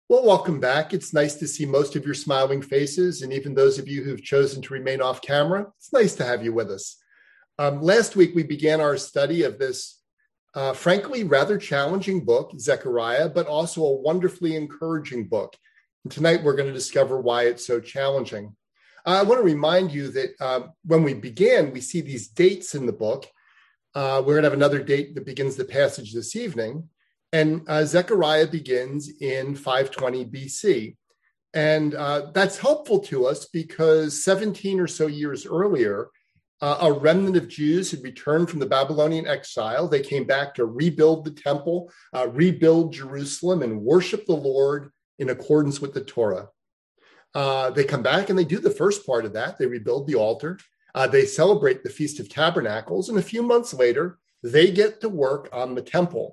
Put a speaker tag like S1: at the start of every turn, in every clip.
S1: Well, welcome back. It's nice to see most of your smiling faces, and even those of you who've chosen to remain off camera, it's nice to have you with us. Last week, we began our study of this, frankly, rather challenging book, Zechariah, but also a wonderfully encouraging book. And tonight, we're going to discover why it's so challenging. I want to remind you that when we began, we see these dates in the book. We're going to have another date that begins the passage this evening. And Zechariah begins in 520 BC. And that's helpful to us because 17 or so years earlier, a remnant of Jews had returned from the Babylonian exile. They came back to rebuild the temple, rebuild Jerusalem, and worship the Lord in accordance with the Torah. They come back and they do the first part of that. They rebuild the altar. They celebrate the Feast of Tabernacles. And a few months later, they get to work on the temple.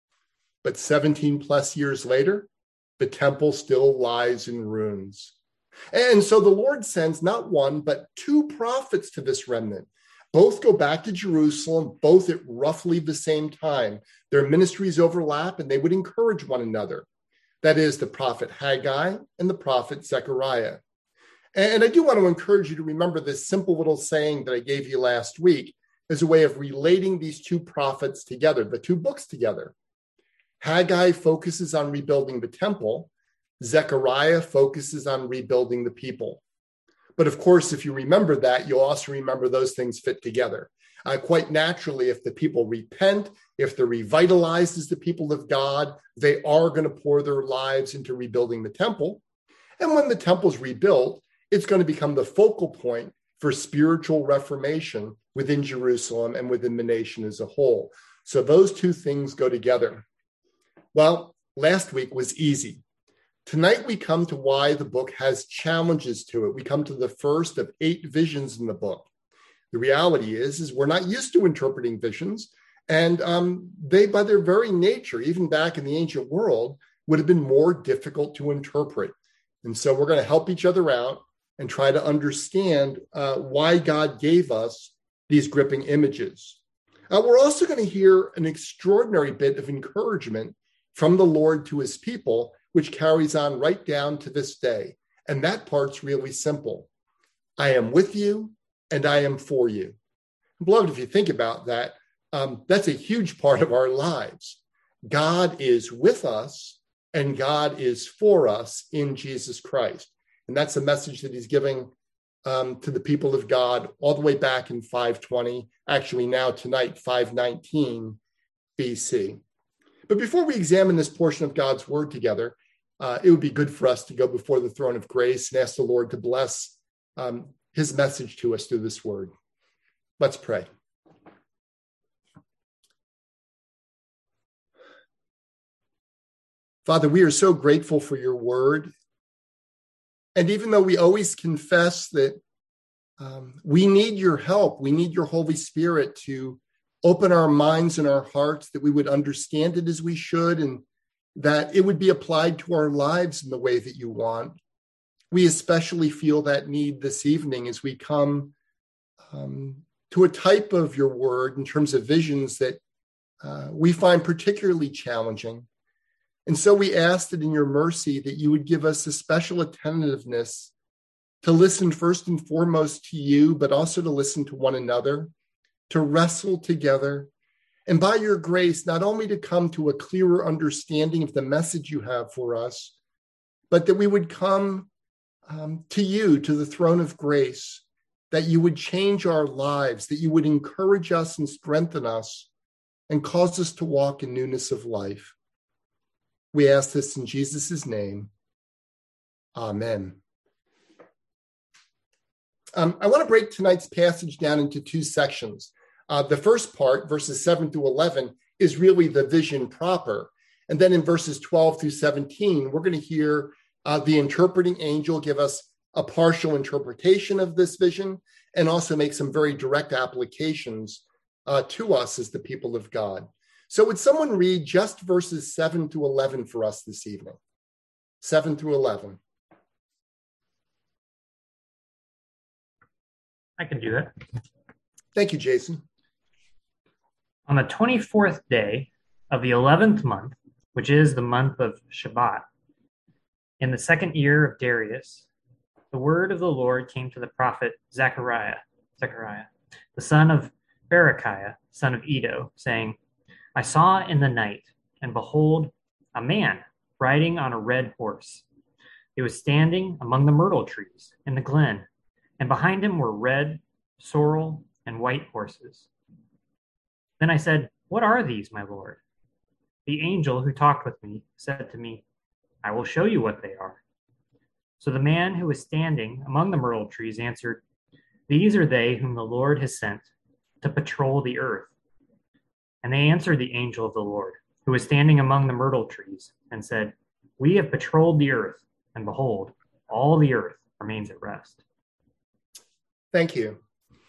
S1: But 17 plus years later, the temple still lies in ruins. And so the Lord sends not one, but two prophets to this remnant. Both go back to Jerusalem, both at roughly the same time. Their ministries overlap and they would encourage one another. That is the prophet Haggai and the prophet Zechariah. And I do want to encourage you to remember this simple little saying that I gave you last week as a way of relating these two prophets together, the two books together. Haggai focuses on rebuilding the temple. Zechariah focuses on rebuilding the people. But of course, if you remember that, you'll also remember those things fit together. Quite naturally, if the people repent, if they're revitalized as the people of God, they are going to pour their lives into rebuilding the temple. And when the temple's rebuilt, it's going to become the focal point for spiritual reformation within Jerusalem and within the nation as a whole. So those two things go together. Well, last week was easy. Tonight, we come to why the book has challenges to it. We come to the first of 8 visions in the book. The reality is we're not used to interpreting visions, and they, by their very nature, even back in the ancient world, would have been more difficult to interpret. And so we're going to help each other out and try to understand why God gave us these gripping images. We're also going to hear an extraordinary bit of encouragement from the Lord to his people, which carries on right down to this day. And that part's really simple. I am with you and I am for you. Beloved, if you think about that, that's a huge part of our lives. God is with us and God is for us in Jesus Christ. And that's a message that he's giving to the people of God all the way back in 520, actually now tonight, 519 BC. But before we examine this portion of God's word together, it would be good for us to go before the throne of grace and ask the Lord to bless his message to us through this word. Let's pray. Father, we are so grateful for your word. And even though we always confess that we need your help, we need your Holy Spirit to open our minds and our hearts, that we would understand it as we should, and that it would be applied to our lives in the way that you want. We especially feel that need this evening as we come to a type of your word in terms of visions that we find particularly challenging. And so we ask that in your mercy that you would give us a special attentiveness to listen first and foremost to you, but also to listen to one another, to wrestle together, and by your grace, not only to come to a clearer understanding of the message you have for us, but that we would come to you, to the throne of grace, that you would change our lives, that you would encourage us and strengthen us, and cause us to walk in newness of life. We ask this in Jesus' name. Amen. I want to break tonight's passage down into 2 sections. The first part, verses 7 through 11, is really the vision proper. And then in verses 12 through 17, we're going to hear the interpreting angel give us a partial interpretation of this vision and also make some very direct applications to us as the people of God. So would someone read just verses 7 through 11 for us this evening? 7 through 11.
S2: I can do that.
S1: Thank you, Jason.
S2: On the 24th day of the 11th month, which is the month of Shabbat, In the 2nd year of Darius, the word of the Lord came to the prophet Zechariah, the son of Berechiah, son of Iddo, saying, I saw in the night, and behold, a man riding on a red horse. He was standing among the myrtle trees in the glen, and behind him were red, sorrel, and white horses. Then I said, What are these, my Lord? The angel who talked with me said to me, I will show you what they are. So the man who was standing among the myrtle trees answered, These are they whom the Lord has sent to patrol the earth. And they answered the angel of the Lord, who was standing among the myrtle trees, and said, We have patrolled the earth, and behold, all the earth remains at rest.
S1: Thank you.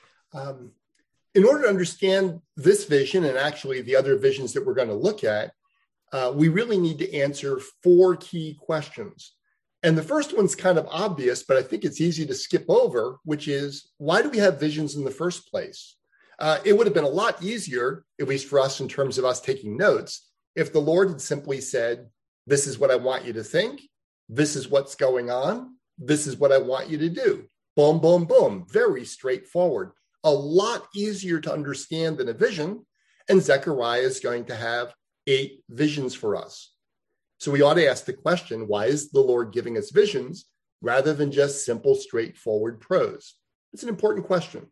S1: In order to understand this vision and actually the other visions that we're going to look at, we really need to answer 4 key questions. And the first one's kind of obvious, but I think it's easy to skip over, which is, why do we have visions in the first place? It would have been a lot easier, at least for us in terms of us taking notes, if the Lord had simply said, this is what I want you to think, this is what's going on, this is what I want you to do. Boom, boom, boom. Very straightforward. A lot easier to understand than a vision. And Zechariah is going to have 8 visions for us. So we ought to ask the question, why is the Lord giving us visions rather than just simple, straightforward prose? It's an important question.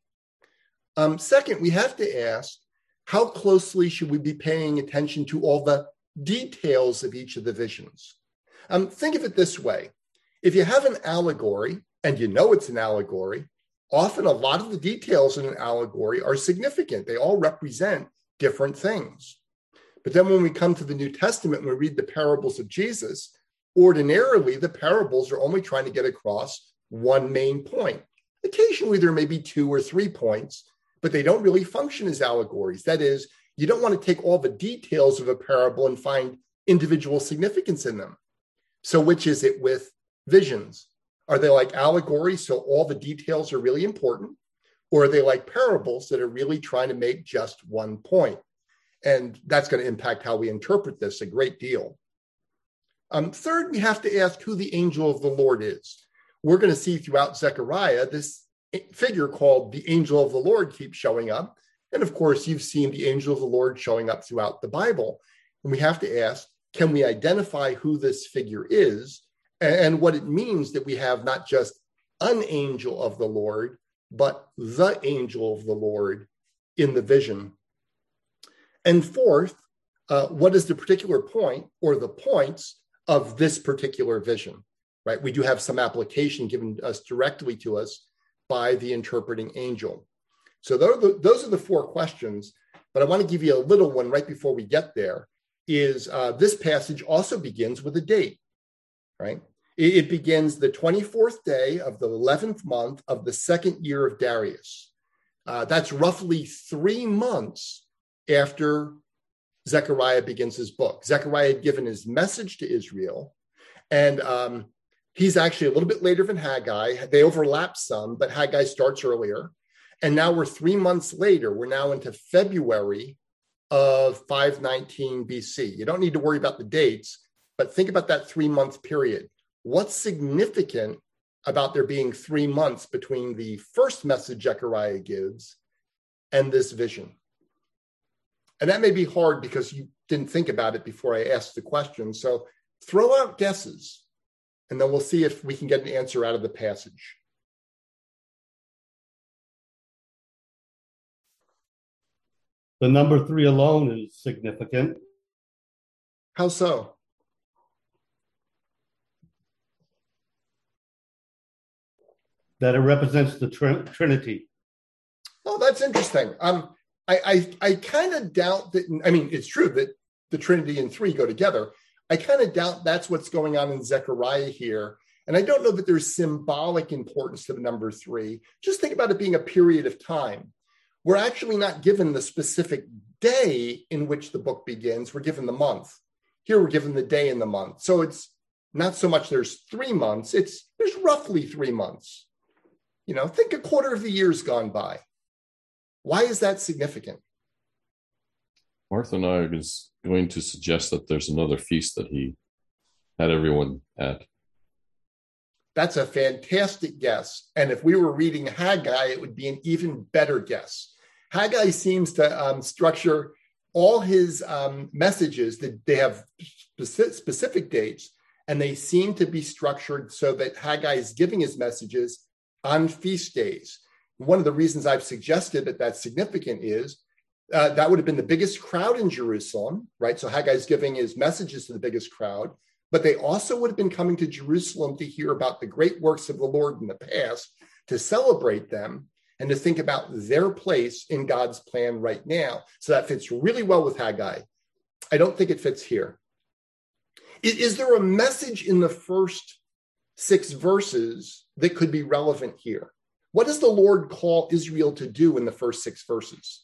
S1: Second, we have to ask, how closely should we be paying attention to all the details of each of the visions? Think of it this way. If you have an allegory, and you know it's an allegory, often a lot of the details in an allegory are significant. They all represent different things. But then when we come to the New Testament and we read the parables of Jesus, ordinarily the parables are only trying to get across one main point. Occasionally there may be 2 or 3 points, but they don't really function as allegories. That is, you don't want to take all the details of a parable and find individual significance in them. So which is it with visions? Are they like allegories, so all the details are really important? Or are they like parables that are really trying to make just one point? And that's going to impact how we interpret this a great deal. Third, we have to ask who the angel of the Lord is. We're going to see throughout Zechariah, this figure called the angel of the Lord keeps showing up. And of course, you've seen the angel of the Lord showing up throughout the Bible. And we have to ask, can we identify who this figure is and what it means that we have not just an angel of the Lord, but the angel of the Lord in the vision? And fourth, what is the particular point or the points of this particular vision, right? We do have some application given us directly to us by the interpreting angel. So those are the 4 questions, but I want to give you a little one right before we get there, is this passage also begins with a date, right? It begins the 24th day of the 11th month of the 2nd year of Darius. That's roughly 3 months after Zechariah begins his book. Zechariah had given his message to Israel, and he's actually a little bit later than Haggai. They overlap some, but Haggai starts earlier. And now we're 3 months later. We're now into February of 519 BC. You don't need to worry about the dates, but think about that 3-month period. What's significant about there being 3 months between the first message Zechariah gives and this vision? And that may be hard because you didn't think about it before I asked the question. So throw out guesses, and then we'll see if we can get an answer out of the passage.
S3: The number 3 alone is significant.
S1: How so?
S3: That it represents the Trinity.
S1: Oh, that's interesting. I kind of doubt that. I mean, it's true that the Trinity and 3 go together. I kind of doubt that's what's going on in Zechariah here. And I don't know that there's symbolic importance to the number 3. Just think about it being a period of time. We're actually not given the specific day in which the book begins. We're given the month. Here we're given the day in the month. So it's not so much there's 3 months. There's roughly 3 months. Think a quarter of the year's gone by. Why is that significant?
S4: Martha and I is going to suggest that there's another feast that he had everyone at.
S1: That's a fantastic guess. And if we were reading Haggai, it would be an even better guess. Haggai seems to structure all his messages that they have specific dates, and they seem to be structured so that Haggai is giving his messages on feast days. One of the reasons I've suggested that that's significant is that would have been the biggest crowd in Jerusalem, right? So Haggai's giving his messages to the biggest crowd, but they also would have been coming to Jerusalem to hear about the great works of the Lord in the past, to celebrate them, and to think about their place in God's plan right now. So that fits really well with Haggai. I don't think it fits here. Is there a message in the first 6 verses that could be relevant here? What does the Lord call Israel to do in the first 6 verses?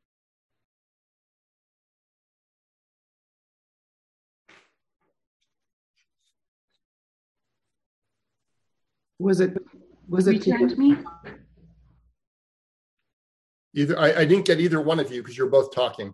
S5: Was it
S6: Return to me?
S1: I didn't get either one of you because you're both talking.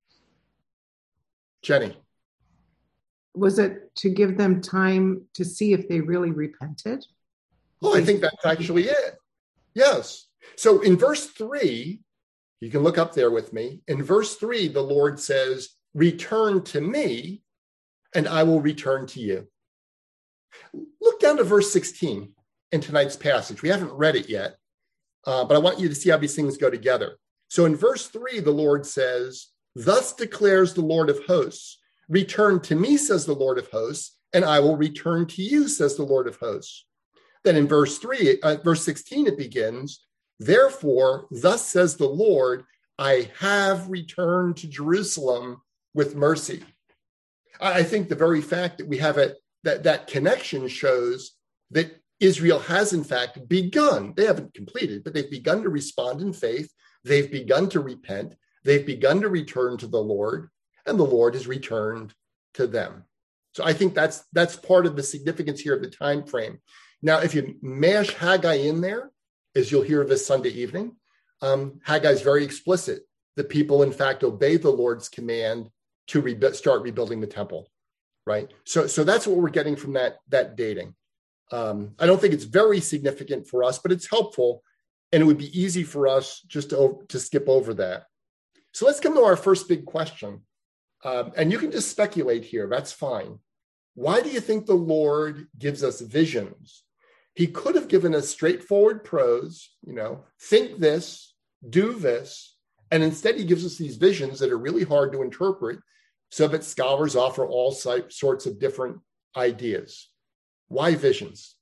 S1: Jenny.
S5: Was it to give them time to see if they really repented?
S1: Oh, I think that's actually it. Yes. So in verse 3, you can look up there with me. In verse 3, the Lord says, return to me and I will return to you. Look down to verse 16 in tonight's passage. We haven't read it yet, but I want you to see how these things go together. So in verse 3, the Lord says, thus declares the Lord of hosts, return to me, says the Lord of hosts, and I will return to you, says the Lord of hosts. Then in verse 16, it begins, therefore, thus says the Lord, I have returned to Jerusalem with mercy. I think the very fact that we have that connection shows that Israel has, in fact, begun. They haven't completed, but they've begun to respond in faith. They've begun to repent. They've begun to return to the Lord, and the Lord has returned to them. So I think that's part of the significance here of the time frame. Now, if you mash Haggai in there, as you'll hear this Sunday evening, Haggai is very explicit. The people, in fact, obey the Lord's command to start rebuilding the temple, right? So that's what we're getting from that dating. I don't think it's very significant for us, but it's helpful, and it would be easy for us just to skip over that. So let's come to our first big question. And you can just speculate here. That's fine. Why do you think the Lord gives us visions? He could have given us straightforward prose, think this, do this, and instead he gives us these visions that are really hard to interpret, so that scholars offer all sorts of different ideas. Why visions?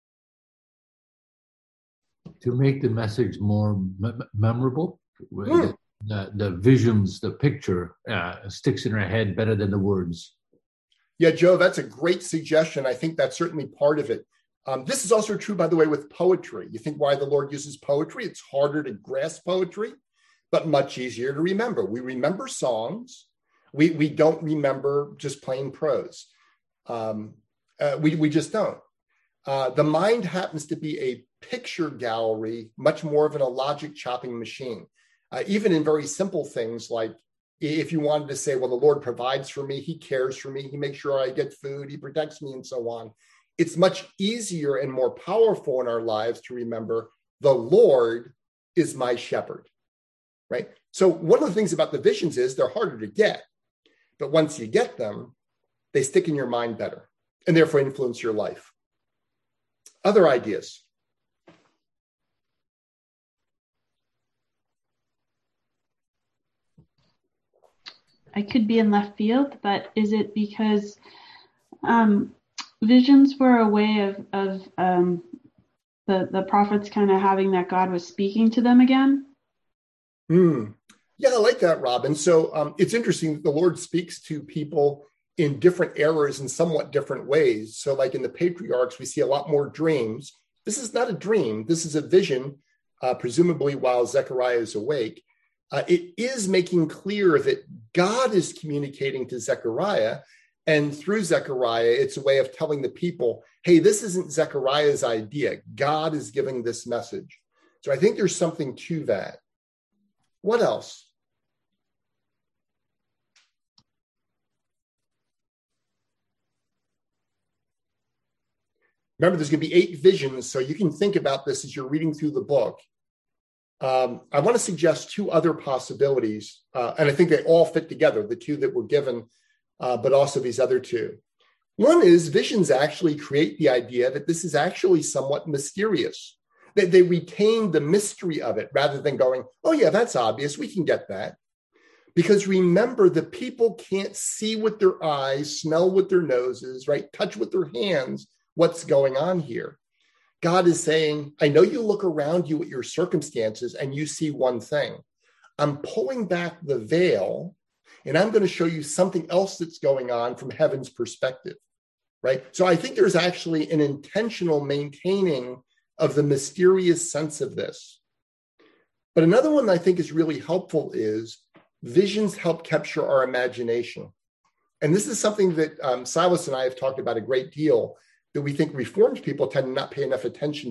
S7: To make the message more memorable. The visions, the picture sticks in our head better than the words.
S1: Yeah, Joe, that's a great suggestion. I think that's certainly part of it. This is also true, by the way, with poetry. You think why the Lord uses poetry? It's harder to grasp poetry, but much easier to remember. We remember songs. We don't remember just plain prose. We just don't. The mind happens to be a picture gallery, much more than a logic chopping machine. Even in very simple things like if you wanted to say, well, the Lord provides for me, he cares for me, he makes sure I get food, he protects me, and so on. It's much easier and more powerful in our lives to remember the Lord is my shepherd, right? So one of the things about the visions is they're harder to get, but once you get them, they stick in your mind better and therefore influence your life. Other ideas?
S6: I could be in left field, but is it because visions were a way of the prophets kind of having that God was speaking to them again?
S1: Yeah, I like that, Robin. So it's interesting that the Lord speaks to people in different eras in somewhat different ways. So like in the patriarchs, we see a lot more dreams. This is not a dream. This is a vision, presumably while Zechariah is awake. It is making clear that God is communicating to Zechariah, and through Zechariah, it's a way of telling the people, hey, this isn't Zechariah's idea. God is giving this message. So I think there's something to that. What else? Remember, there's going to be 8 visions, so you can think about this as you're reading through the book. I want to suggest 2 other possibilities, and I think they all fit together, the 2 that were given, but also these other 2. One is visions actually create the idea that this is actually somewhat mysterious. They retain the mystery of it rather than going, oh yeah, that's obvious, we can get that. Because remember, the people can't see with their eyes, smell with their noses, right? Touch with their hands what's going on here. God is saying, I know you look around you at your circumstances and you see one thing. I'm pulling back the veil and I'm going to show you something else that's going on from heaven's perspective, right? So I think there's actually an intentional maintaining of the mysterious sense of this. But another one that I think is really helpful is visions help capture our imagination. And this is something that Silas and I have talked about a great deal, that we think Reformed people tend to not pay enough attention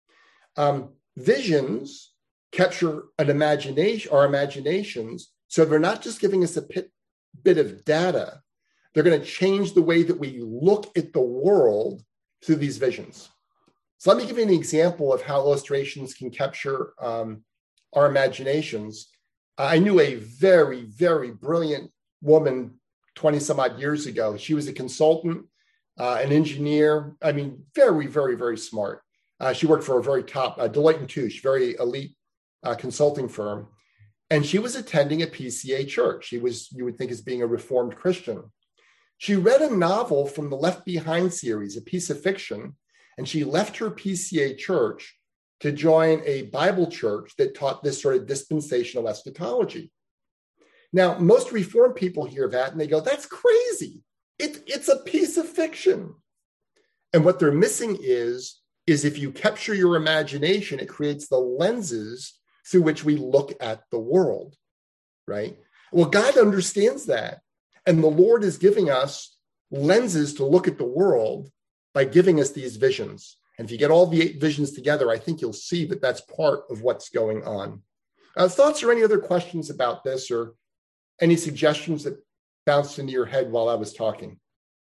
S1: to. Visions capture our imaginations, so they're not just giving us a bit of data, they're going to change the way that we look at the world through these visions. So let me give you an example of how illustrations can capture our imaginations. I knew a very, very brilliant woman 20 some odd years ago. She was a consultant, an engineer. I mean, very, very, very smart. She worked for a very top Deloitte & Touche, very elite consulting firm. And she was attending a PCA church. She was, you would think, as being a Reformed Christian. She read a novel from the Left Behind series, a piece of fiction, and she left her PCA church to join a Bible church that taught this sort of dispensational eschatology. Now, most Reformed people hear that and they go, that's crazy. It's a piece of fiction. And what they're missing is if you capture your imagination, it creates the lenses through which we look at the world, right? Well, God understands that. And the Lord is giving us lenses to look at the world by giving us these visions. And if you get all the 8 visions together, I think you'll see that that's part of what's going on. Thoughts or any other questions about this, or any suggestions that bounced into your head while I was talking?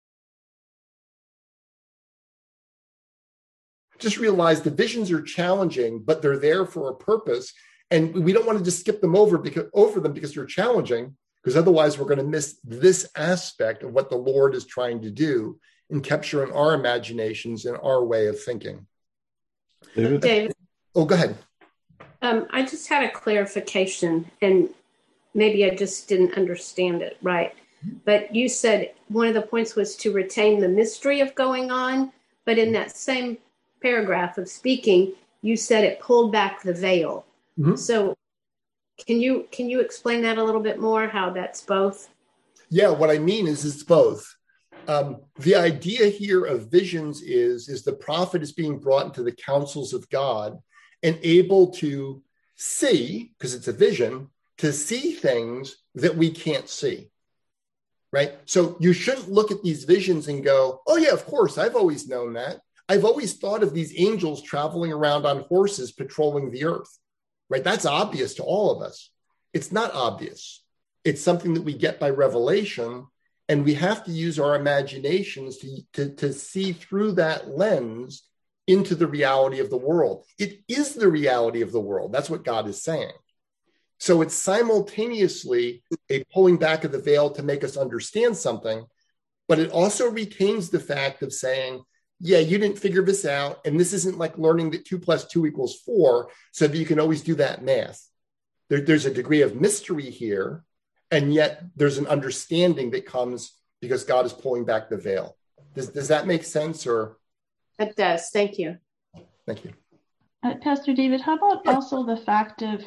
S1: Just realize the visions are challenging, but they're there for a purpose. And we don't want to just skip them over them because they're challenging, because otherwise we're going to miss this aspect of what the Lord is trying to do in capturing our imaginations and our way of thinking.
S8: David.
S1: Oh, go ahead.
S8: I just had a clarification, and maybe I just didn't understand it right. But you said one of the points was to retain the mystery of going on, but in that same paragraph of speaking, you said it pulled back the veil. Mm-hmm. So can you explain that a little bit more, how that's both?
S1: Yeah, what I mean is it's both. The idea here of visions is the prophet is being brought into the counsels of God and able to see, because it's a vision, to see things that we can't see, right? So you shouldn't look at these visions and go, oh yeah, of course, I've always known that. I've always thought of these angels traveling around on horses patrolling the earth, right? That's obvious to all of us. It's not obvious. It's something that we get by revelation, and we have to use our imaginations to see through that lens into the reality of the world. It is the reality of the world. That's what God is saying. So it's simultaneously a pulling back of the veil to make us understand something, but it also retains the fact of saying, yeah, you didn't figure this out, and this isn't like learning that 2 + 2 = 4, so that you can always do that math. There's a degree of mystery here, and yet there's an understanding that comes because God is pulling back the veil. Does that make sense? Or
S8: it does. Thank you.
S1: Thank you.
S6: Pastor David, how about also the fact of,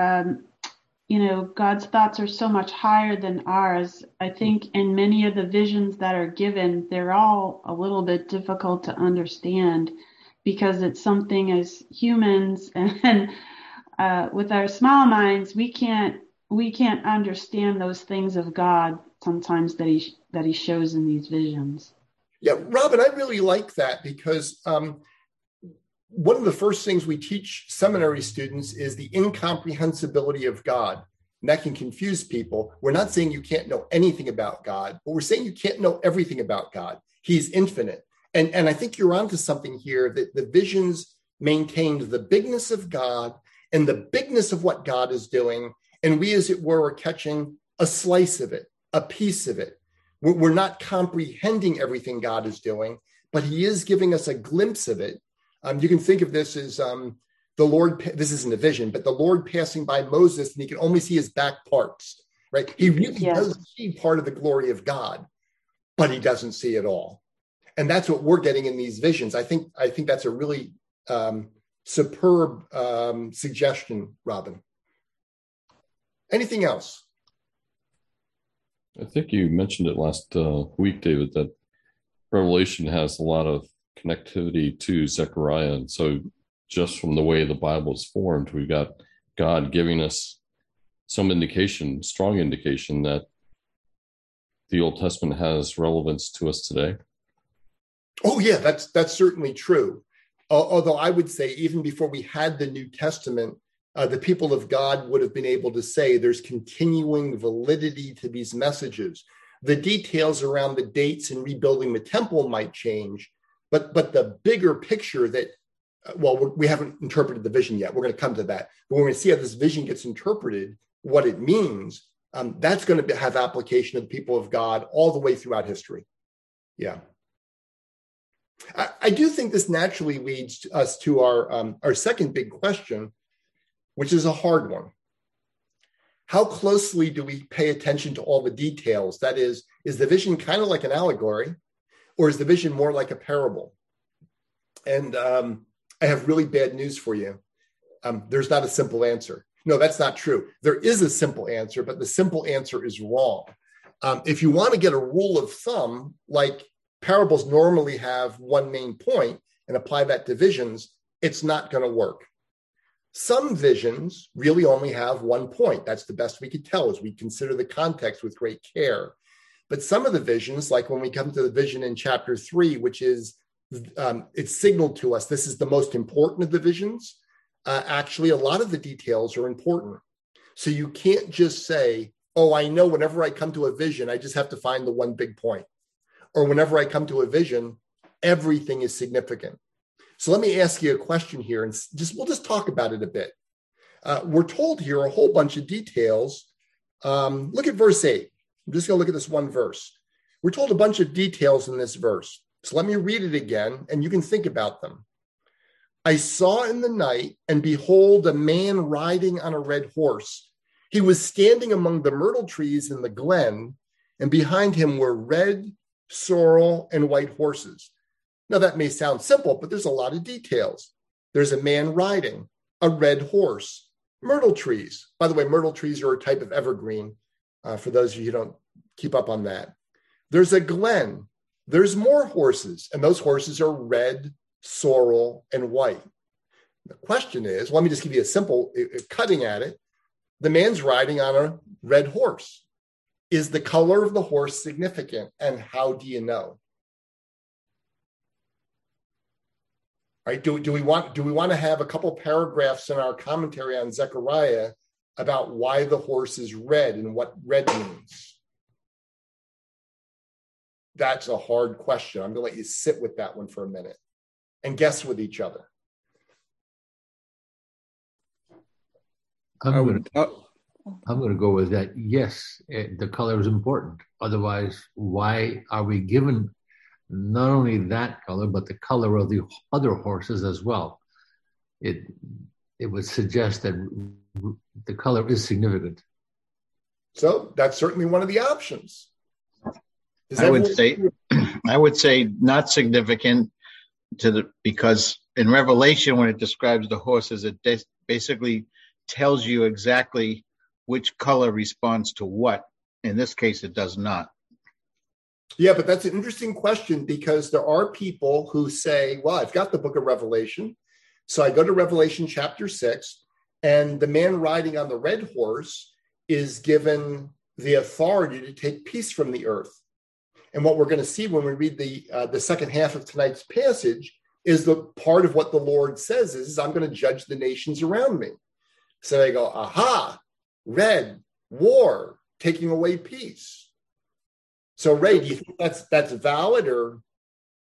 S6: God's thoughts are so much higher than ours. I think in many of the visions that are given, they're all a little bit difficult to understand because it's something as humans and with our small minds, we can't understand those things of God sometimes that he shows in these visions.
S1: Yeah, Robin, I really like that because one of the first things we teach seminary students is the incomprehensibility of God. And that can confuse people. We're not saying you can't know anything about God, but we're saying you can't know everything about God. He's infinite. And I think you're onto something here, that the visions maintained the bigness of God and the bigness of what God is doing. And we, as it were, are catching a slice of it, a piece of it. We're not comprehending everything God is doing, but he is giving us a glimpse of it. You can think of this as the Lord, this isn't a vision, but the Lord passing by Moses, and he can only see his back parts, right? He really does see part of the glory of God, but he doesn't see it all. And that's what we're getting in these visions. I think that's a really superb suggestion, Robin. Anything else?
S4: I think you mentioned it last week, David, that Revelation has a lot of connectivity to Zechariah. And so just from the way the Bible is formed, we've got God giving us some indication, strong indication, that the Old Testament has relevance to us today.
S1: Oh, yeah, that's certainly true. Although I would say even before we had the New Testament, the people of God would have been able to say there's continuing validity to these messages. The details around the dates and rebuilding the temple might change, but the bigger picture that, we haven't interpreted the vision yet. We're going to come to that. But we're going to see how this vision gets interpreted, what it means. That's going to have application to the people of God all the way throughout history. Yeah. I do think this naturally leads us to our second big question, which is a hard one. How closely do we pay attention to all the details? That is the vision kind of like an allegory, or is the vision more like a parable? And I have really bad news for you. There's not a simple answer. No, that's not true. There is a simple answer, but the simple answer is wrong. If you want to get a rule of thumb, like parables normally have one main point, and apply that to visions, it's not going to work. Some visions really only have one point. That's the best we could tell as we consider the context with great care. But some of the visions, like when we come to the vision in chapter 3, which is, it's signaled to us this is the most important of the visions. Actually, a lot of the details are important. So you can't just say, oh, I know whenever I come to a vision, I just have to find the one big point. Or whenever I come to a vision, everything is significant. So let me ask you a question here, and we'll just talk about it a bit. We're told here a whole bunch of details. Look at verse 8. I'm just going to look at this one verse. We're told a bunch of details in this verse. So let me read it again, and you can think about them. I saw in the night, and behold, a man riding on a red horse. He was standing among the myrtle trees in the glen, and behind him were red, sorrel, and white horses. Now, that may sound simple, but there's a lot of details. There's a man riding, a red horse, myrtle trees. By the way, myrtle trees are a type of evergreen, for those of you who don't keep up on that. There's a glen. There's more horses, and those horses are red, sorrel, and white. The question is, let me just give you a simple cutting at it. The man's riding on a red horse. Is the color of the horse significant, and how do you know? Right? Do we want to have a couple paragraphs in our commentary on Zechariah about why the horse is red and what red means? That's a hard question. I'm going to let you sit with that one for a minute and guess with each other.
S7: I'm going to go with that. Yes, the color is important. Otherwise, why are we given not only that color, but the color of the other horses as well? It would suggest that the color is significant.
S1: So that's certainly one of the options.
S9: I would say not significant because in Revelation, when it describes the horses, it basically tells you exactly which color responds to what. In this case, it does not.
S1: Yeah, but that's an interesting question, because there are people who say, well, I've got the book of Revelation. So I go to Revelation chapter 6, and the man riding on the red horse is given the authority to take peace from the earth. And what we're going to see when we read the second half of tonight's passage is the part of what the Lord says is, I'm going to judge the nations around me. So they go, aha, red, war, taking away peace. So Ray, do you think that's valid, or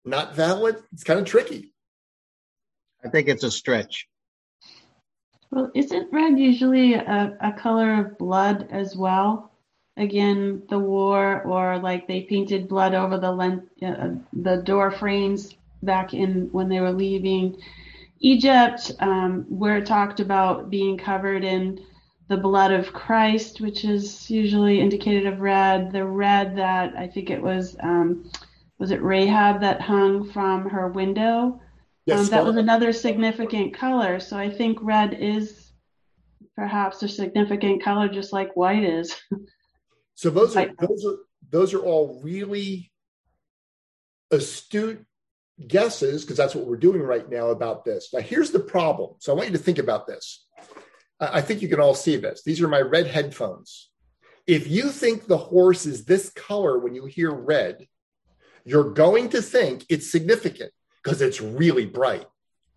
S1: Not valid? It's kind of tricky.
S9: I think it's a stretch.
S6: Well, isn't red usually a color of blood as well? Again, the war, or like they painted blood over the door frames back in when they were leaving Egypt, where it talked about being covered in the blood of Christ, which is usually indicated of red. The red that I think it was it Rahab that hung from her window?
S1: Yes,
S6: that was another significant color. So I think red is perhaps a significant color, just like white is.
S1: So those are all really astute guesses, because that's what we're doing right now about this. Now, here's the problem. So I want you to think about this. I think you can all see this. These are my red headphones. If you think the horse is this color when you hear red, you're going to think it's significant because it's really bright.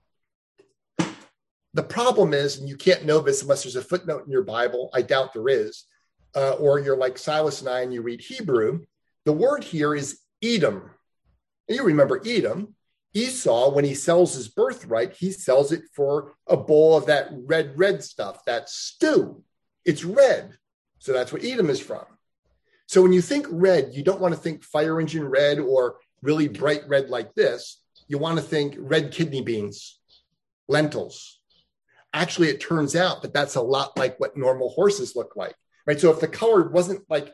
S1: The problem is, and you can't know this unless there's a footnote in your Bible, I doubt there is, or you're like Silas and I and you read Hebrew, the word here is Edom. And you remember Edom. Esau, when he sells his birthright, he sells it for a bowl of that red stuff, that stew. It's red. So that's what Edom is from. So when you think red, you don't want to think fire engine red or really bright red like this. You want to think red kidney beans, lentils. Actually, it turns out that that's a lot like what normal horses look like, right? So if the color wasn't like,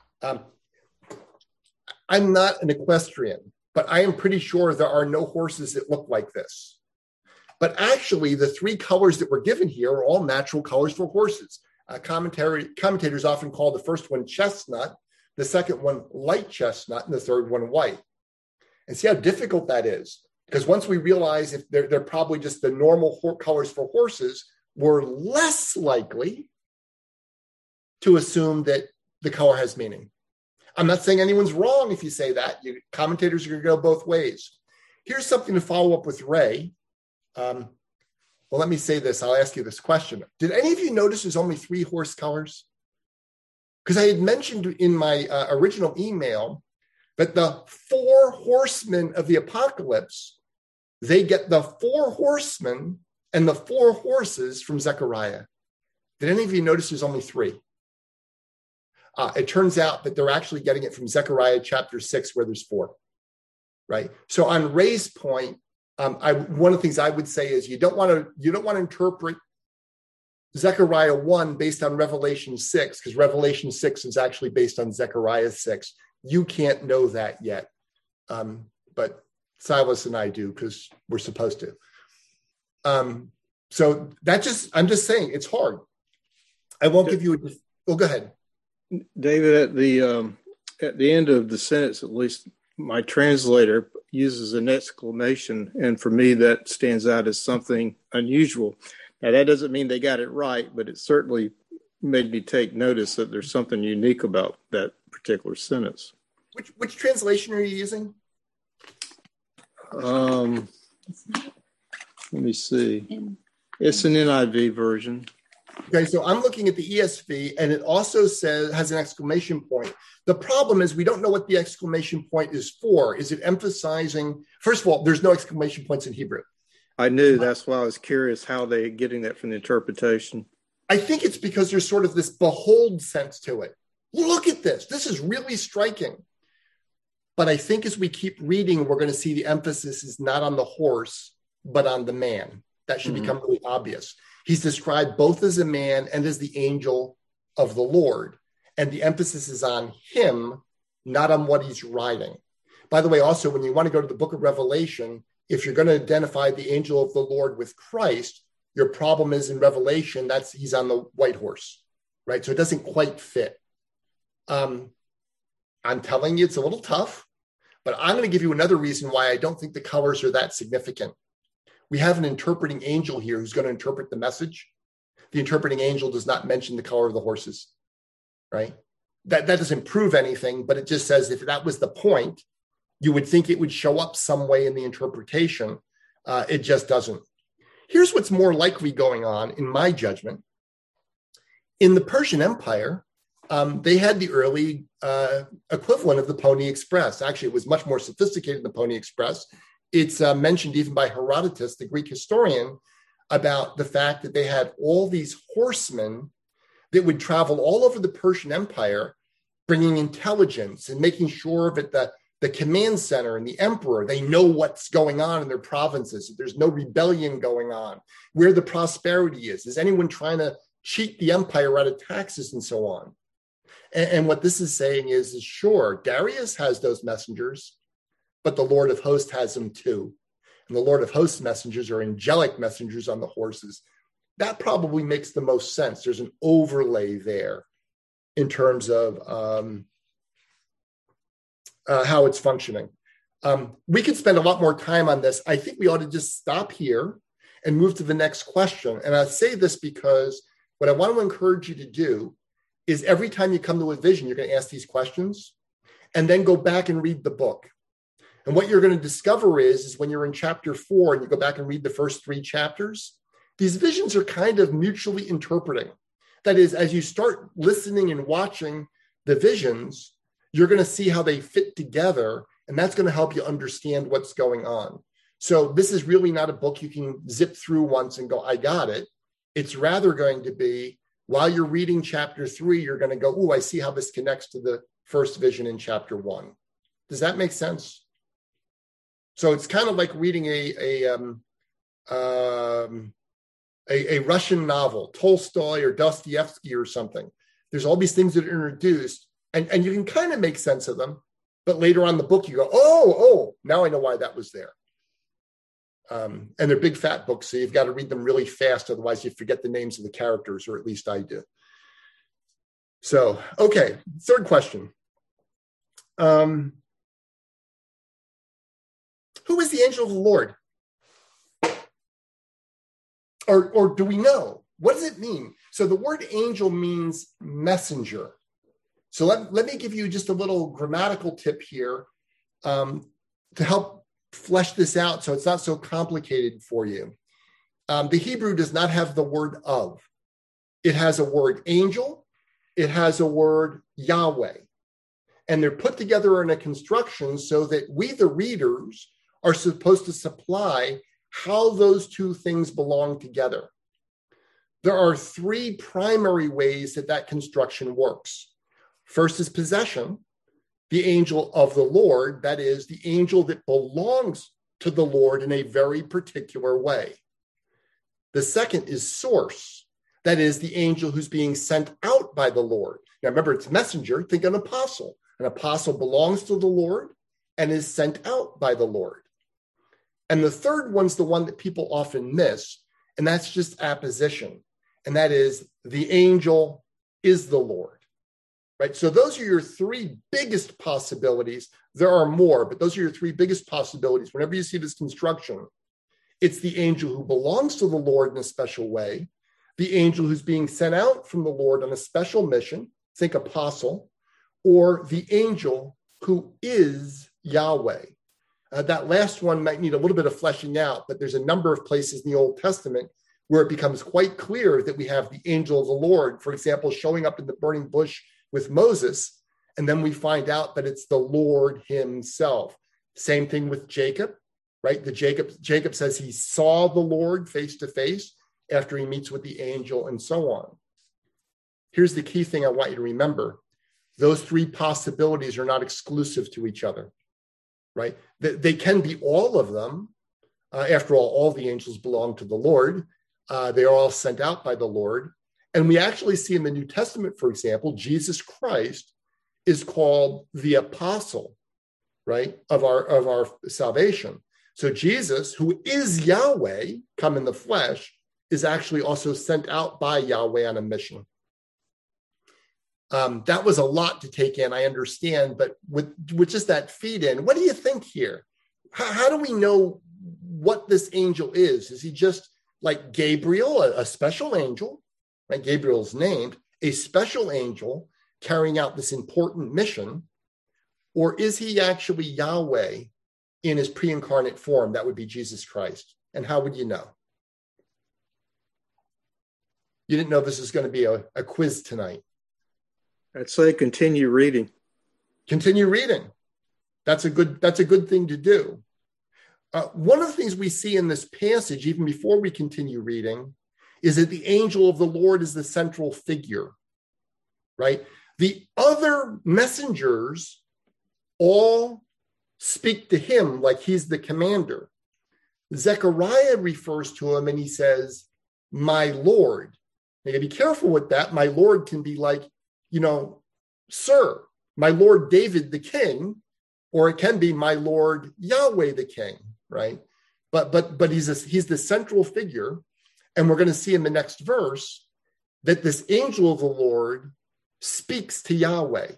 S1: I'm not an equestrian, but I am pretty sure there are no horses that look like this. But actually, the three colors that we're given here are all natural colors for horses. Commentators often call the first one chestnut, the second one light chestnut, and the third one white. And see how difficult that is? Because once we realize if they're probably just the normal colors for horses, we're less likely to assume that the color has meaning. I'm not saying anyone's wrong if you say that. Commentators are going to go both ways. Here's something to follow up with Ray. Well, let me say this. I'll ask you this question. Did any of you notice there's only 3 horse colors? Because I had mentioned in my original email that the 4 horsemen of the apocalypse, they get the 4 horsemen and the 4 horses from Zechariah. Did any of you notice there's only 3? It turns out that they're actually getting it from Zechariah chapter 6, where there's 4, right? So on Ray's point, one of the things I would say is you don't want to interpret Zechariah 1 based on Revelation 6, because Revelation 6 is actually based on Zechariah 6. You can't know that yet, but Silas and I do because we're supposed to. So I'm just saying it's hard. I won't give you go ahead.
S10: David, at the end of the sentence, at least my translator uses an exclamation, and for me that stands out as something unusual. Now that doesn't mean they got it right, but it certainly made me take notice that there's something unique about that particular sentence.
S1: Which translation are you using?
S10: Let me see. It's an NIV version.
S1: Okay, so I'm looking at the ESV, and it also has an exclamation point. The problem is we don't know what the exclamation point is for. Is it emphasizing? First of all, there's no exclamation points in Hebrew.
S10: I knew. That's why I was curious how they're getting that from the interpretation.
S1: I think it's because there's sort of this behold sense to it. Look at this. This is really striking. But I think as we keep reading, we're going to see the emphasis is not on the horse, but on the man. That should become really obvious. He's described both as a man and as the angel of the Lord. And the emphasis is on him, not on what he's riding. By the way, also, when you want to go to the book of Revelation, if you're going to identify the angel of the Lord with Christ, your problem is in Revelation, he's on the white horse, right? So it doesn't quite fit. I'm telling you, it's a little tough, but I'm going to give you another reason why I don't think the colors are that significant. We have an interpreting angel here who's going to interpret the message. The interpreting angel does not mention the color of the horses, right? That doesn't prove anything, but it just says if that was the point, you would think it would show up some way in the interpretation. It just doesn't. Here's what's more likely going on, in my judgment. In the Persian Empire, they had the early equivalent of the Pony Express. Actually, it was much more sophisticated than the Pony Express. It's mentioned even by Herodotus, the Greek historian, about the fact that they had all these horsemen that would travel all over the Persian Empire, bringing intelligence and making sure that the command center and the emperor, they know what's going on in their provinces, that there's no rebellion going on, where the prosperity is anyone trying to cheat the empire out of taxes and so on. And what this is saying is sure, Darius has those messengers, but the Lord of Hosts has them too. And the Lord of Hosts messengers are angelic messengers on the horses. That probably makes the most sense. There's an overlay there in terms of how it's functioning. We could spend a lot more time on this. I think we ought to just stop here and move to the next question. And I say this because what I want to encourage you to do is every time you come to a vision, you're going to ask these questions and then go back and read the book. And what you're going to discover is when you're in chapter 4 and you go back and read the first 3 chapters, these visions are kind of mutually interpreting. That is, as you start listening and watching the visions, you're going to see how they fit together, and that's going to help you understand what's going on. So this is really not a book you can zip through once and go, I got it. It's rather going to be, while you're reading chapter 3, you're going to go, oh, I see how this connects to the first vision in chapter 1. Does that make sense? So it's kind of like reading a Russian novel, Tolstoy or Dostoevsky or something. There's all these things that are introduced, and you can kind of make sense of them, but later on in the book you go, oh, now I know why that was there. And they're big fat books, so you've got to read them really fast, otherwise you forget the names of the characters, or at least I do. So, okay, third question. Who is the angel of the Lord? Or do we know? What does it mean? So the word angel means messenger. So let me give you just a little grammatical tip here to help flesh this out so it's not so complicated for you. The Hebrew does not have the word of. It has a word angel. It has a word Yahweh. And they're put together in a construction so that we, the readers, are supposed to supply how those two things belong together. There are 3 primary ways that construction works. First is possession, the angel of the Lord, that is, the angel that belongs to the Lord in a very particular way. The second is source, that is, the angel who's being sent out by the Lord. Now remember, it's messenger, think an apostle. An apostle belongs to the Lord and is sent out by the Lord. And the third one's the one that people often miss, and that's just apposition. And that is, the angel is the Lord, right? So those are your 3 biggest possibilities. There are more, but those are your 3 biggest possibilities. Whenever you see this construction, it's the angel who belongs to the Lord in a special way, the angel who's being sent out from the Lord on a special mission, think apostle, or the angel who is Yahweh. That last one might need a little bit of fleshing out, but there's a number of places in the Old Testament where it becomes quite clear that we have the angel of the Lord, for example, showing up in the burning bush with Moses, and then we find out that it's the Lord himself. Same thing with Jacob, right? Jacob says he saw the Lord face to face after he meets with the angel and so on. Here's the key thing I want you to remember. Those 3 possibilities are not exclusive to each other. Right? They can be all of them. After all the angels belong to the Lord. They are all sent out by the Lord. And we actually see in the New Testament, for example, Jesus Christ is called the apostle, right, of our salvation. So Jesus, who is Yahweh, come in the flesh, is actually also sent out by Yahweh on a mission. That was a lot to take in, I understand, but with just that feed in, what do you think here? How do we know what this angel is? Is he just like Gabriel, a special angel, right? Gabriel's named, a special angel carrying out this important mission, or is he actually Yahweh in his pre-incarnate form? That would be Jesus Christ. And how would you know? You didn't know this was going to be a quiz tonight.
S10: I'd say continue reading.
S1: Continue reading. That's a good thing to do. One of the things we see in this passage, even before we continue reading, is that the angel of the Lord is the central figure, right? The other messengers all speak to him like he's the commander. Zechariah refers to him and he says, my Lord. Now, you gotta be careful with that. My Lord can be like, sir, my Lord David the king, or it can be my Lord Yahweh the king, right? But he's the central figure. And we're going to see in the next verse that this angel of the Lord speaks to Yahweh.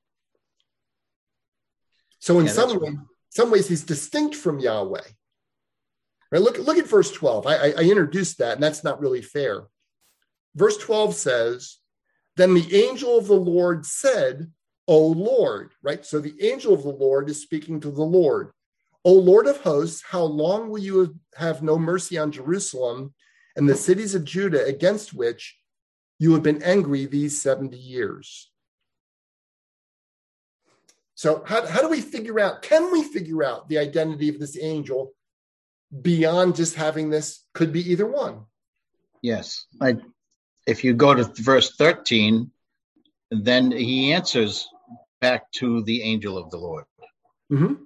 S1: So in some ways, he's distinct from Yahweh. Right? Look at verse 12. I introduced that, and that's not really fair. Verse 12 says, then the angel of the Lord said, O Lord, right? So the angel of the Lord is speaking to the Lord. O Lord of hosts, how long will you have no mercy on Jerusalem and the cities of Judah against which you have been angry these 70 years? So how do we can we figure out the identity of this angel beyond just having this could be either one?
S9: Yes. If you go to verse 13, then he answers back to the angel of the Lord.
S1: Mm-hmm.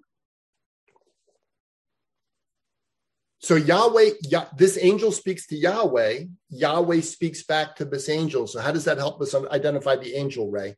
S1: So this angel speaks to Yahweh. Yahweh speaks back to this angel. So how does that help us identify the angel, Ray?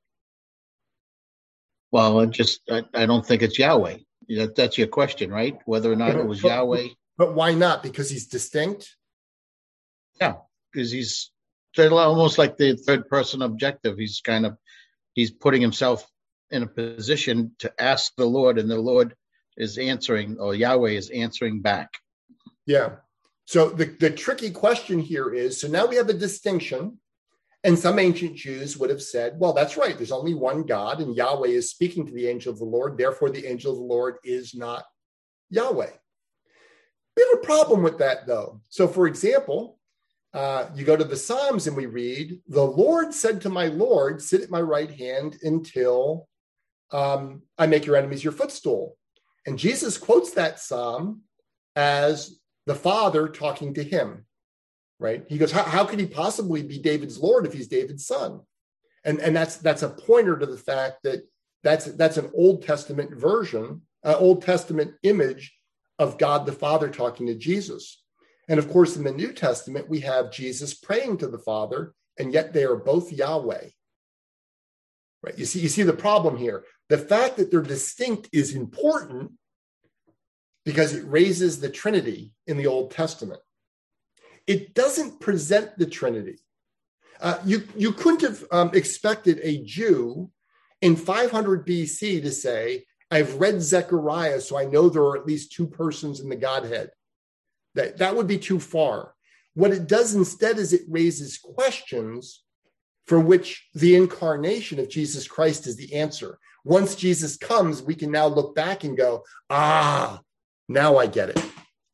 S9: Well, I don't think it's Yahweh. That's your question, right? Whether or not it was Yahweh.
S1: But why not? Because he's distinct?
S9: Yeah, because he's almost like the third person objective. He's putting himself in a position to ask the Lord, and the Lord is answering, or Yahweh is answering back.
S1: Yeah. So the tricky question here is, so now we have a distinction, and some ancient Jews would have said, well, that's right. There's only one God, and Yahweh is speaking to the angel of the Lord. Therefore, the angel of the Lord is not Yahweh. We have a problem with that, though. So, for example, you go to the Psalms and we read, the Lord said to my Lord, sit at my right hand until I make your enemies your footstool. And Jesus quotes that Psalm as the Father talking to him, right? He goes, how could he possibly be David's Lord if he's David's son? And that's a pointer to the fact that that's an Old Testament version, Old Testament image of God the Father talking to Jesus. And of course, in the New Testament, we have Jesus praying to the Father, and yet they are both Yahweh. Right? You see the problem here. The fact that they're distinct is important because it raises the Trinity in the Old Testament. It doesn't present the Trinity. You couldn't have expected a Jew in 500 BC to say, I've read Zechariah, so I know there are at least two persons in the Godhead. That would be too far. What it does instead is it raises questions for which the incarnation of Jesus Christ is the answer. Once Jesus comes, we can now look back and go, now I get it. Does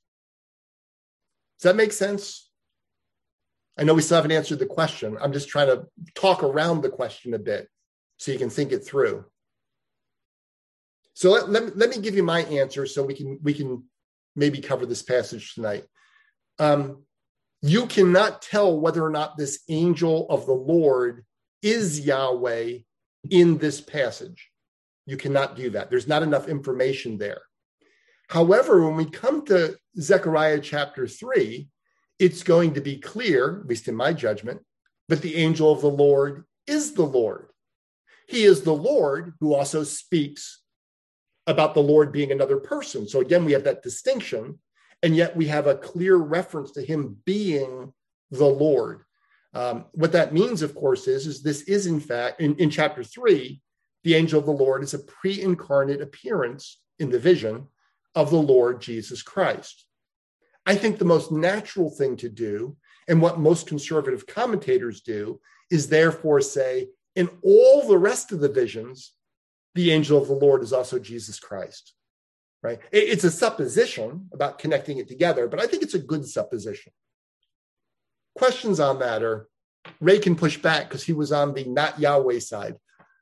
S1: that make sense? I know we still haven't answered the question. I'm just trying to talk around the question a bit so you can think it through. So let me give you my answer so we can maybe cover this passage tonight. You cannot tell whether or not this angel of the Lord is Yahweh in this passage. You cannot do that. There's not enough information there. However, when we come to Zechariah chapter 3, it's going to be clear, at least in my judgment, that the angel of the Lord is the Lord. He is the Lord who also speaks about the Lord being another person. So again, we have that distinction, and yet we have a clear reference to him being the Lord. What that means, of course, is this is in fact, in chapter 3, the angel of the Lord is a pre-incarnate appearance in the vision of the Lord Jesus Christ. I think the most natural thing to do, and what most conservative commentators do, is therefore say, in all the rest of the visions, the angel of the Lord is also Jesus Christ, right? It's a supposition about connecting it together, but I think it's a good supposition. Questions on that, or Ray can push back because he was on the not Yahweh side.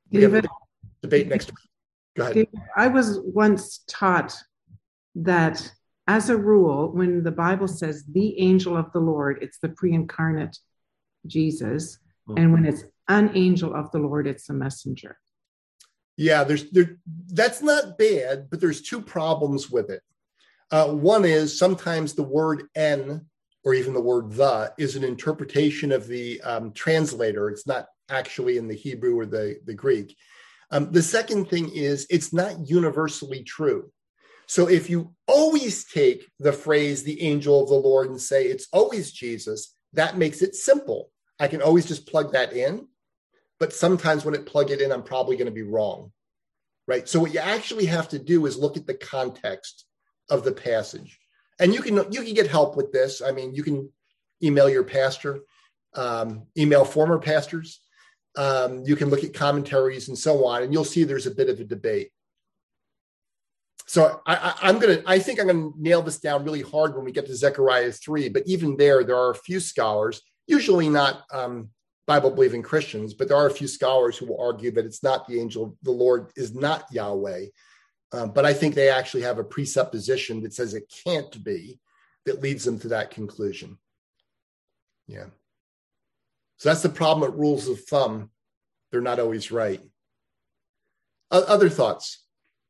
S5: David,
S1: debate next week. Go ahead.
S5: David, I was once taught that as a rule, when the Bible says the angel of the Lord, it's the pre-incarnate Jesus. Mm-hmm. And when it's an angel of the Lord, it's a messenger.
S1: Yeah, that's not bad, but there's two problems with it. One is sometimes the word "en" or even the word "the" is an interpretation of the translator. It's not actually in the Hebrew or the Greek. The second thing is it's not universally true. So if you always take the phrase "the angel of the Lord" and say it's always Jesus, that makes it simple. I can always just plug that in. But sometimes when I plug it in, I'm probably going to be wrong, right? So what you actually have to do is look at the context of the passage. And you can get help with this. I mean, you can email your pastor, email former pastors. You can look at commentaries and so on, and you'll see there's a bit of a debate. So I think I'm going to nail this down really hard when we get to Zechariah 3. But even there are a few scholars, usually not Bible-believing Christians, but there are a few scholars who will argue that it's not the angel, the Lord is not Yahweh. But I think they actually have a presupposition that says it can't be, that leads them to that conclusion. Yeah. So that's the problem with rules of thumb. They're not always right. Other thoughts?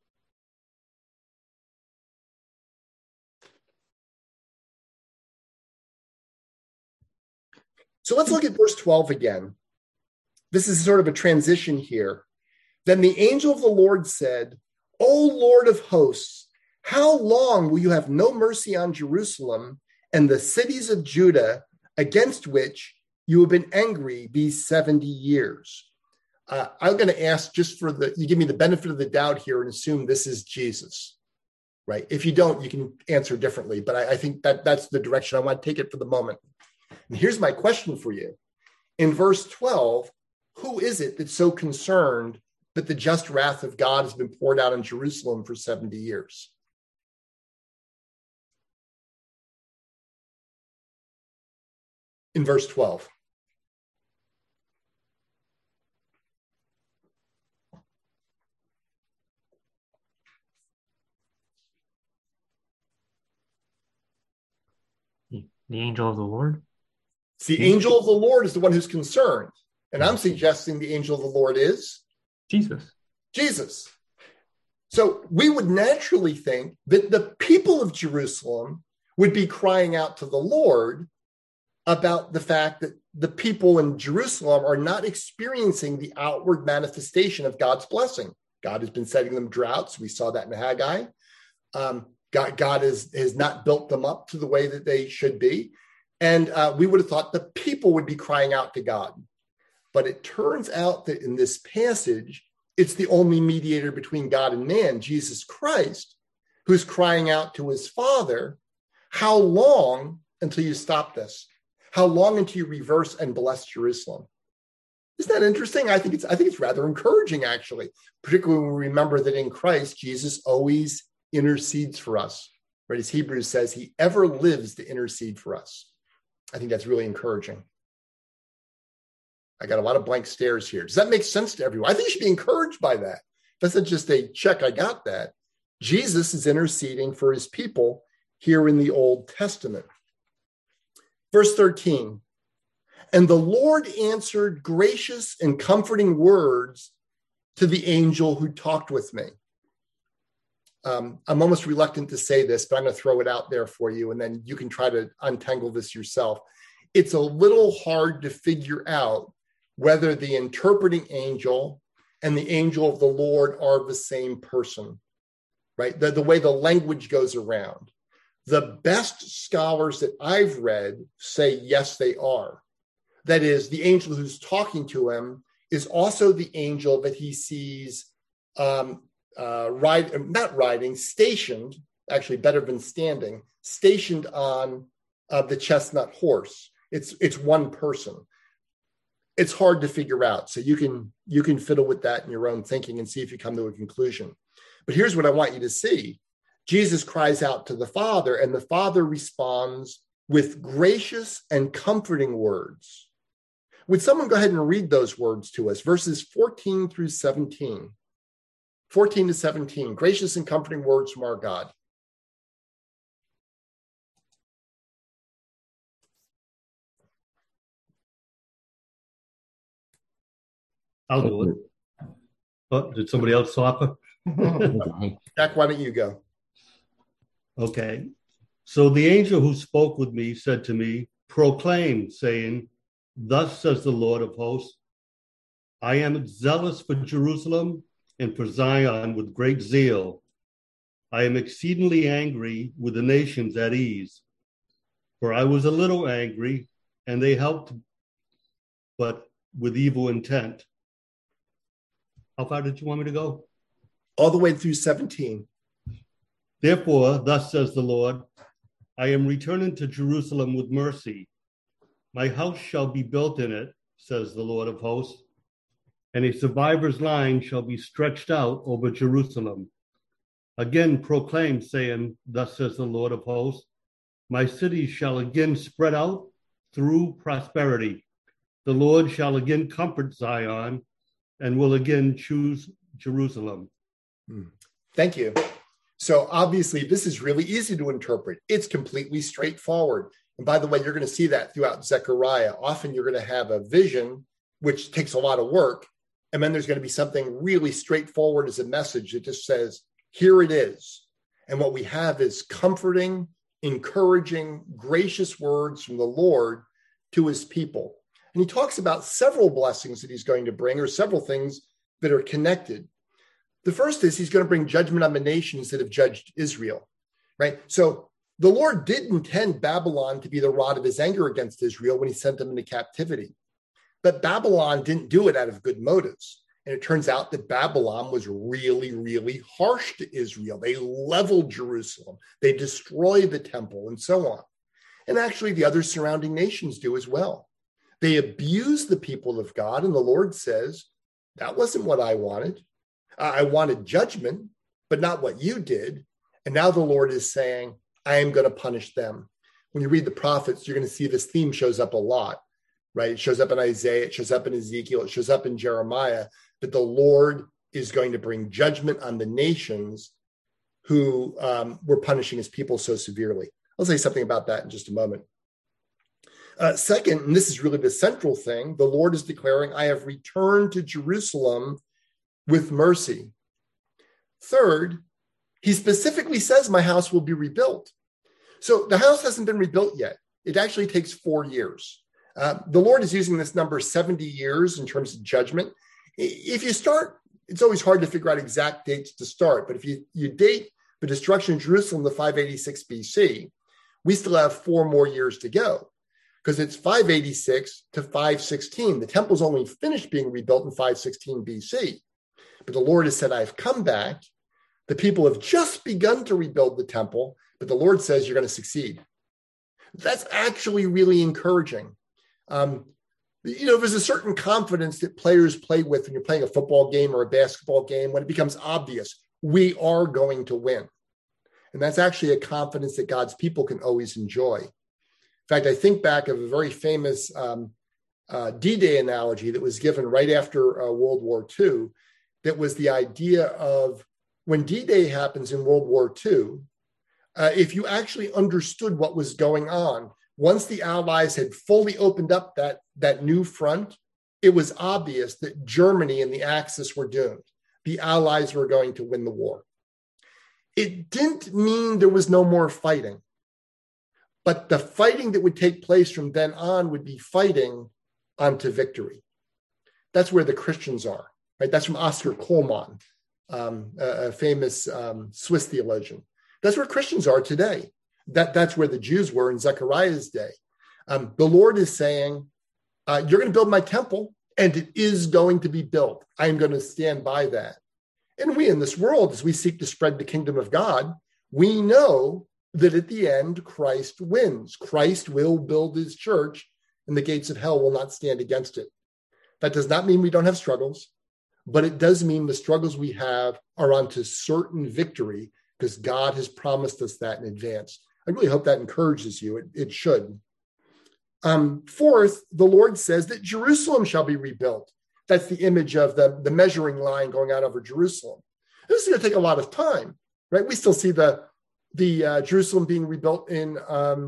S1: So let's look at verse 12 again. This is sort of a transition here. Then the angel of the Lord said, "O Lord of hosts, how long will you have no mercy on Jerusalem and the cities of Judah against which you have been angry these 70 years?" I'm going to ask just you give me the benefit of the doubt here and assume this is Jesus, right? If you don't, you can answer differently, but I think that's the direction I want to take it for the moment. And here's my question for you. In verse 12, who is it that's so concerned that the just wrath of God has been poured out on Jerusalem for 70 years? In verse 12.
S2: The angel of the Lord?
S1: The angel of the Lord is the one who's concerned. And I'm suggesting the angel of the Lord is? Jesus. So we would naturally think that the people of Jerusalem would be crying out to the Lord about the fact that the people in Jerusalem are not experiencing the outward manifestation of God's blessing. God has been setting them droughts. We saw that in Haggai. God has not built them up to the way that they should be. And we would have thought the people would be crying out to God. But it turns out that in this passage, it's the only mediator between God and man, Jesus Christ, who's crying out to his Father, how long until you stop this? How long until you reverse and bless Jerusalem? Isn't that interesting? I think it's rather encouraging, actually, particularly when we remember that in Christ, Jesus always intercedes for us. Right? As Hebrews says, he ever lives to intercede for us. I think that's really encouraging. I got a lot of blank stares here. Does that make sense to everyone? I think you should be encouraged by that. That's not just a check, I got that. Jesus is interceding for his people here in the Old Testament. Verse 13, and the Lord answered gracious and comforting words to the angel who talked with me. I'm almost reluctant to say this, but I'm going to throw it out there for you, and then you can try to untangle this yourself. It's a little hard to figure out whether the interpreting angel and the angel of the Lord are the same person, right? The way the language goes around. The best scholars that I've read say, yes, they are. That is, the angel who's talking to him is also the angel that he sees stationed, actually better than standing, stationed on the chestnut horse. It's one person. It's hard to figure out. So you can fiddle with that in your own thinking and see if you come to a conclusion. But here's what I want you to see. Jesus cries out to the Father, and the Father responds with gracious and comforting words. Would someone go ahead and read those words to us, verses 14 through 17? 14 to 17, gracious and comforting words from our God.
S3: I'll do it. Oh, did somebody else offer?
S1: Jack, why don't you go?
S3: Okay. So the angel who spoke with me said to me, proclaim, saying, thus says the Lord of hosts, I am zealous for Jerusalem and for Zion with great zeal. I am exceedingly angry with the nations at ease. For I was a little angry, and they helped, but with evil intent. How far did you want me to go?
S1: All the way through 17.
S3: Therefore, thus says the Lord, I am returning to Jerusalem with mercy. My house shall be built in it, says the Lord of hosts, and a survivor's line shall be stretched out over Jerusalem. Again proclaim, saying, thus says the Lord of hosts, my cities shall again spread out through prosperity. The Lord shall again comfort Zion and will again choose Jerusalem.
S1: Thank you. So obviously, this is really easy to interpret. It's completely straightforward. And by the way, you're going to see that throughout Zechariah. Often you're going to have a vision, which takes a lot of work. And then there's going to be something really straightforward as a message that just says, here it is. And what we have is comforting, encouraging, gracious words from the Lord to his people. And he talks about several blessings that he's going to bring, or several things that are connected. The first is he's going to bring judgment on the nations that have judged Israel, right? So the Lord did intend Babylon to be the rod of his anger against Israel when he sent them into captivity. But Babylon didn't do it out of good motives. And it turns out that Babylon was really, really harsh to Israel. They leveled Jerusalem. They destroyed the temple and so on. And actually, the other surrounding nations do as well. They abuse the people of God. And the Lord says, that wasn't what I wanted. I wanted judgment, but not what you did. And now the Lord is saying, I am going to punish them. When you read the prophets, you're going to see this theme shows up a lot, right? It shows up in Isaiah, it shows up in Ezekiel, it shows up in Jeremiah, that the Lord is going to bring judgment on the nations who were punishing his people so severely. I'll say something about that in just a moment. Second, and this is really the central thing, the Lord is declaring, I have returned to Jerusalem with mercy. Third, he specifically says my house will be rebuilt. So the house hasn't been rebuilt yet. It actually takes 4 years. The Lord is using this number 70 years in terms of judgment. If you start, it's always hard to figure out exact dates to start, but if you date the destruction of Jerusalem to 586 BC, we still have 4 more years to go because it's 586 to 516. The temple's only finished being rebuilt in 516 BC. But the Lord has said, I've come back. The people have just begun to rebuild the temple, but the Lord says you're going to succeed. That's actually really encouraging. There's a certain confidence that players play with when you're playing a football game or a basketball game when it becomes obvious we are going to win. And that's actually a confidence that God's people can always enjoy. In fact, I think back of a very famous D-Day analogy that was given right after World War II. That was the idea of when D-Day happens in World War II, if you actually understood what was going on, once the Allies had fully opened up that new front, it was obvious that Germany and the Axis were doomed. The Allies were going to win the war. It didn't mean there was no more fighting, but the fighting that would take place from then on would be fighting onto victory. That's where the Christians are. Right, that's from Oscar Cullmann, a famous Swiss theologian. That's where Christians are today. That's where the Jews were in Zechariah's day. The Lord is saying, you're going to build my temple, and it is going to be built. I am going to stand by that. And we in this world, as we seek to spread the kingdom of God, we know that at the end, Christ wins. Christ will build his church, and the gates of hell will not stand against it. That does not mean we don't have struggles. But it does mean the struggles we have are onto certain victory because God has promised us that in advance. I really hope that encourages you. It should. Fourth, the Lord says that Jerusalem shall be rebuilt. That's the image of the measuring line going out over Jerusalem. This is going to take a lot of time, right? We still see the Jerusalem being rebuilt in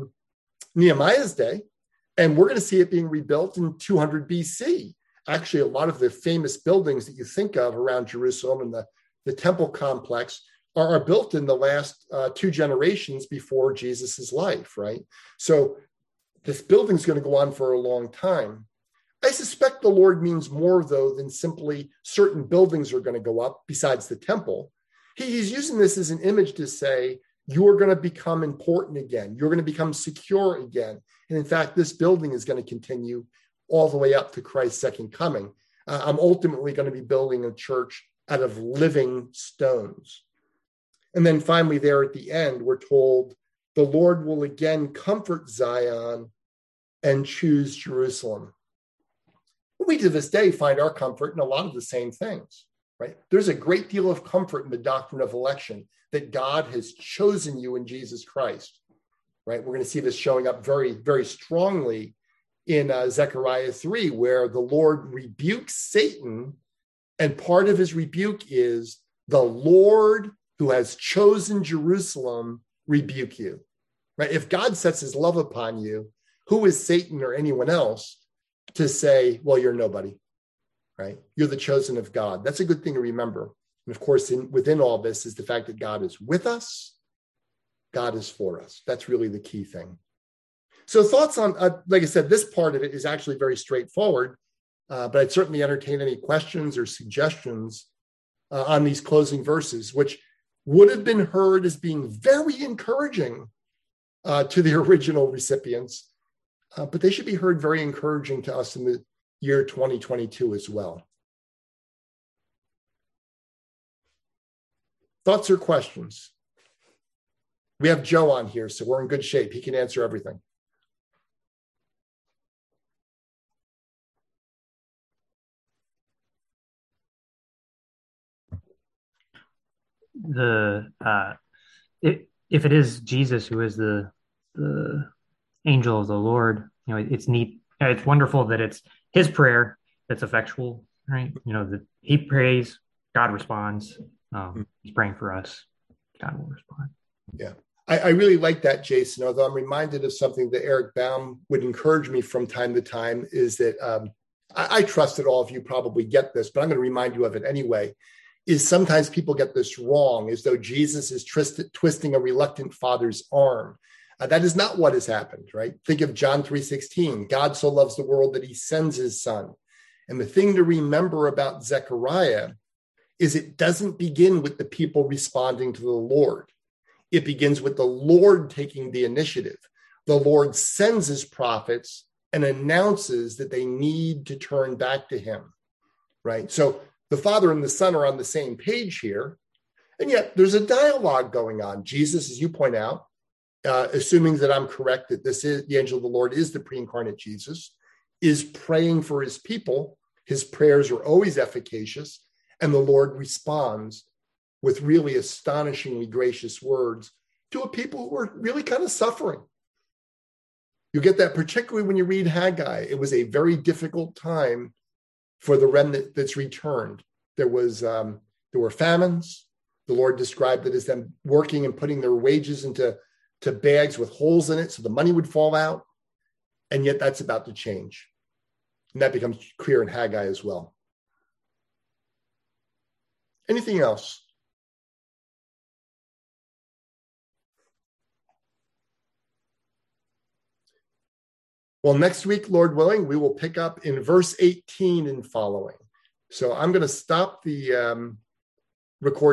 S1: Nehemiah's day, and we're going to see it being rebuilt in 200 BC. Actually, a lot of the famous buildings that you think of around Jerusalem and the temple complex are built in the last 2 generations before Jesus's life, right? So this building is going to go on for a long time. I suspect the Lord means more, though, than simply certain buildings are going to go up besides the temple. He's using this as an image to say, you're going to become important again. You're going to become secure again. And in fact, this building is going to continue all the way up to Christ's second coming. I'm ultimately going to be building a church out of living stones. And then finally, there at the end, we're told the Lord will again comfort Zion and choose Jerusalem. We to this day find our comfort in a lot of the same things, right? There's a great deal of comfort in the doctrine of election, that God has chosen you in Jesus Christ, right? We're going to see this showing up very, very strongly in Zechariah 3, where the Lord rebukes Satan, and part of his rebuke is the Lord who has chosen Jerusalem rebuke you, right? If God sets his love upon you, who is Satan or anyone else to say, well, you're nobody, right? You're the chosen of God. That's a good thing to remember. And of course, within all this is the fact that God is with us, God is for us. That's really the key thing. So thoughts on, like I said, this part of it is actually very straightforward, but I'd certainly entertain any questions or suggestions on these closing verses, which would have been heard as being very encouraging to the original recipients, but they should be heard very encouraging to us in the year 2022 as well. Thoughts or questions? We have Joe on here, so we're in good shape. He can answer everything.
S2: If it is Jesus who is the angel of the Lord, it's neat. It's wonderful that it's his prayer that's effectual, right? That he prays, God responds. He's praying for us, God will respond.
S1: Yeah, I really like that, Jason. Although I'm reminded of something that Eric Baum would encourage me from time to time, is that I trust that all of you probably get this, but I'm going to remind you of it anyway. Is sometimes people get this wrong, as though Jesus is twisting a reluctant father's arm. That is not what has happened, right? Think of John 3:16. God so loves the world that he sends his son. And the thing to remember about Zechariah is it doesn't begin with the people responding to the Lord. It begins with the Lord taking the initiative. The Lord sends his prophets and announces that they need to turn back to him, right? So the Father and the Son are on the same page here, and yet there's a dialogue going on. Jesus, as you point out, assuming that I'm correct, that this is the angel of the Lord is the pre-incarnate Jesus, is praying for his people. His prayers are always efficacious, and the Lord responds with really astonishingly gracious words to a people who are really kind of suffering. You get that particularly when you read Haggai. It was a very difficult time for the remnant that's returned. There were famines. The Lord described it as them working and putting their wages into bags with holes in it so the money would fall out. And yet that's about to change. And that becomes clear in Haggai as well. Anything else? Well, next week, Lord willing, we will pick up in verse 18 and following. So I'm going to stop the recording.